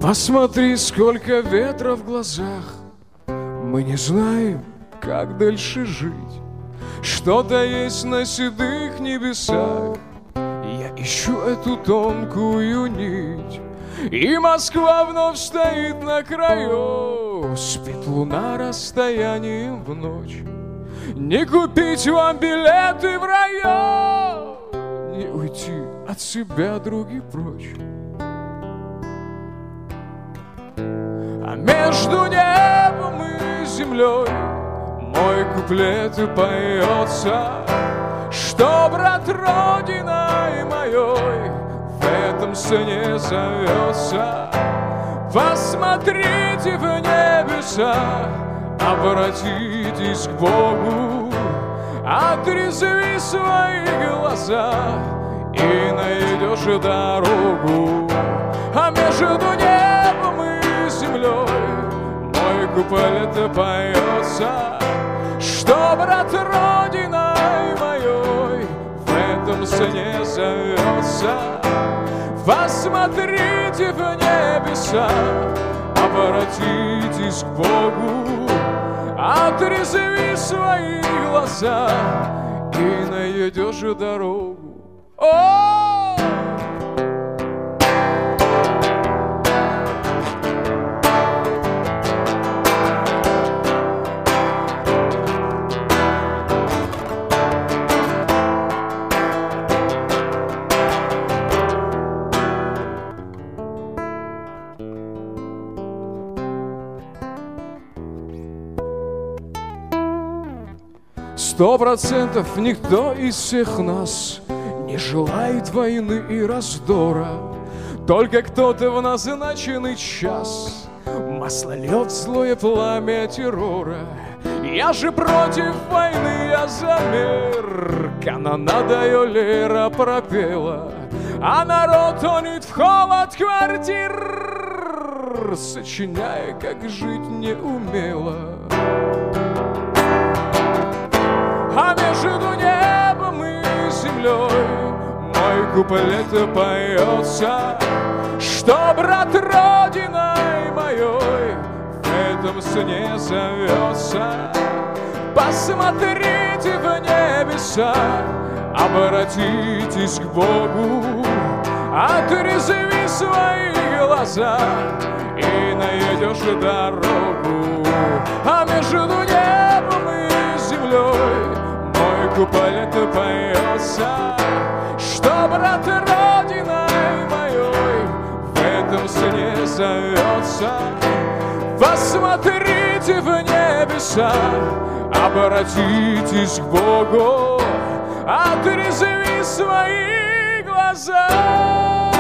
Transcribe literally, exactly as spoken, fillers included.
Посмотри, сколько ветра в глазах. Мы не знаем, как дальше жить. Что-то есть на седых небесах. Я ищу эту тонкую нить. И Москва вновь стоит на краю. Спит луна расстоянием в ночь. Не купить вам билеты в район, не уйти от себя, други, прочь. А между небом и землей мой куплет и поется, что брат родиной моей в этом сне зовется. Посмотрите в небеса, обратитесь к Богу, отрезви свои глаза и найдешь дорогу. А между небом и землей мой куплет поется, что брат родиной моей в этом сне зовется. Посмотрите в небеса, обратитесь к Богу, отрезви свои глаза и найдешь дорогу. О! Сто процентов никто из всех нас не желает войны и раздора. Только кто-то в назначенный час масло льет злое пламя террора. Я же против войны, я за мир. Канонада Лера пропела, а народ тонет в холод квартир, сочиняя, как жить не умела. А между небом и землей мой куплет поется, что брат родиной моей в этом сне зовется. Посмотрите в небеса, обратитесь к Богу, отрезви свои глаза и найдешь дорогу. А между небом и землей мой куплет поется, что брат родиной моей в этом сне зовется. Посмотрите в небеса, обратитесь к Богу, отрезви свои глаза.